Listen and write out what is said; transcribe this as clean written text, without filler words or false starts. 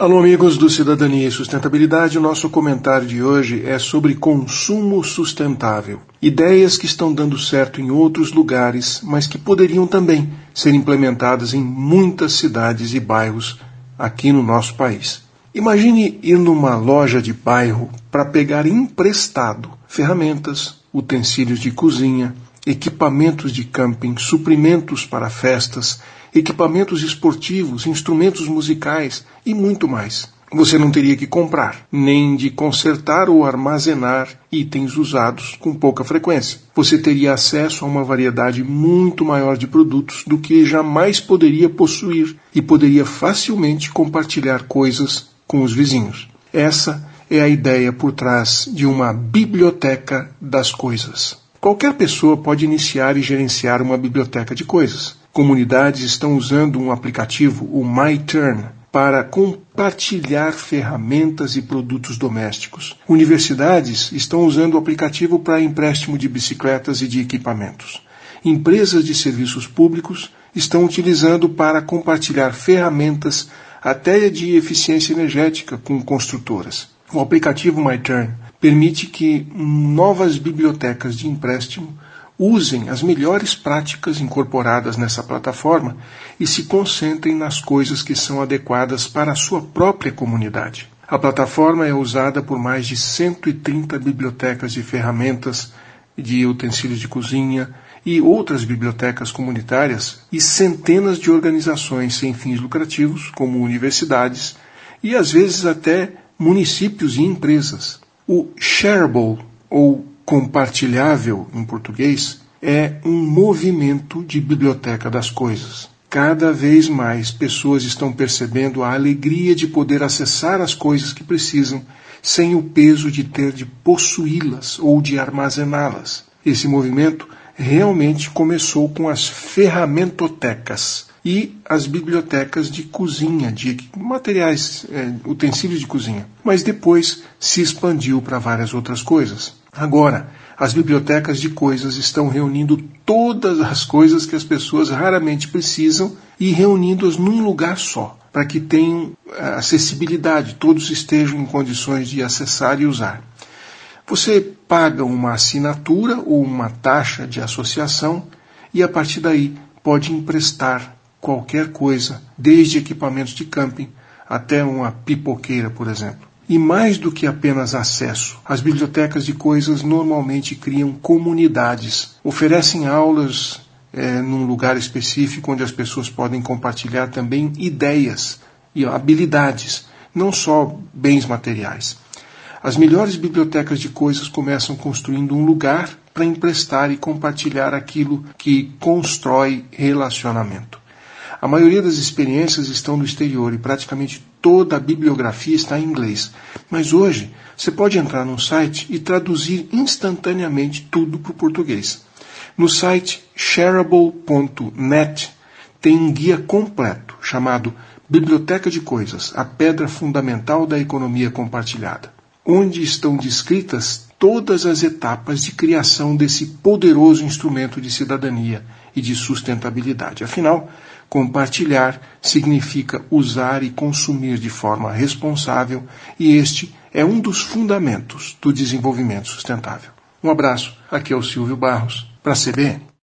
Alô, amigos do Cidadania e Sustentabilidade. O nosso comentário de hoje é sobre consumo sustentável. Ideias que estão dando certo em outros lugares, mas que poderiam também ser implementadas em muitas cidades e bairros aqui no nosso país. Imagine ir numa loja de bairro para pegar emprestado ferramentas, utensílios de cozinha, equipamentos de camping, suprimentos para festas, equipamentos esportivos, instrumentos musicais e muito mais. Você não teria que comprar, nem de consertar ou armazenar itens usados com pouca frequência. Você teria acesso a uma variedade muito maior de produtos do que jamais poderia possuir e poderia facilmente compartilhar coisas com os vizinhos. Essa é a ideia por trás de uma biblioteca das coisas. Qualquer pessoa pode iniciar e gerenciar uma biblioteca de coisas. Comunidades estão usando um aplicativo, o MyTurn, para compartilhar ferramentas e produtos domésticos. Universidades estão usando o aplicativo para empréstimo de bicicletas e de equipamentos. Empresas de serviços públicos estão utilizando para compartilhar ferramentas até de eficiência energética com construtoras. O aplicativo MyTurn permite que novas bibliotecas de empréstimo usem as melhores práticas incorporadas nessa plataforma e se concentrem nas coisas que são adequadas para a sua própria comunidade. A plataforma é usada por mais de 130 bibliotecas de ferramentas, de utensílios de cozinha e outras bibliotecas comunitárias e centenas de organizações sem fins lucrativos, como universidades e às vezes até municípios e empresas. O Shareable, ou compartilhável em português, é um movimento de biblioteca das coisas. Cada vez mais pessoas estão percebendo a alegria de poder acessar as coisas que precisam sem o peso de ter de possuí-las ou de armazená-las. Esse movimento realmente começou com as ferramentotecas e as bibliotecas de cozinha, de materiais, utensílios de cozinha. Mas depois se expandiu para várias outras coisas. Agora, as bibliotecas de coisas estão reunindo todas as coisas que as pessoas raramente precisam e reunindo-as num lugar só, para que tenham acessibilidade, todos estejam em condições de acessar e usar. Você paga uma assinatura ou uma taxa de associação e a partir daí pode emprestar qualquer coisa, desde equipamentos de camping até uma pipoqueira, por exemplo. E mais do que apenas acesso, as bibliotecas de coisas normalmente criam comunidades, oferecem aulas num lugar específico onde as pessoas podem compartilhar também ideias e habilidades, não só bens materiais. As melhores bibliotecas de coisas começam construindo um lugar para emprestar e compartilhar aquilo que constrói relacionamento. A maioria das experiências estão no exterior e praticamente toda a bibliografia está em inglês. Mas hoje, você pode entrar num site e traduzir instantaneamente tudo para o português. No site shareable.net tem um guia completo chamado Biblioteca de Coisas, a pedra fundamental da economia compartilhada, onde estão descritas todas as etapas de criação desse poderoso instrumento de cidadania e de sustentabilidade. Afinal, compartilhar significa usar e consumir de forma responsável e este é um dos fundamentos do desenvolvimento sustentável. Um abraço, aqui é o Silvio Barros, para a CBN.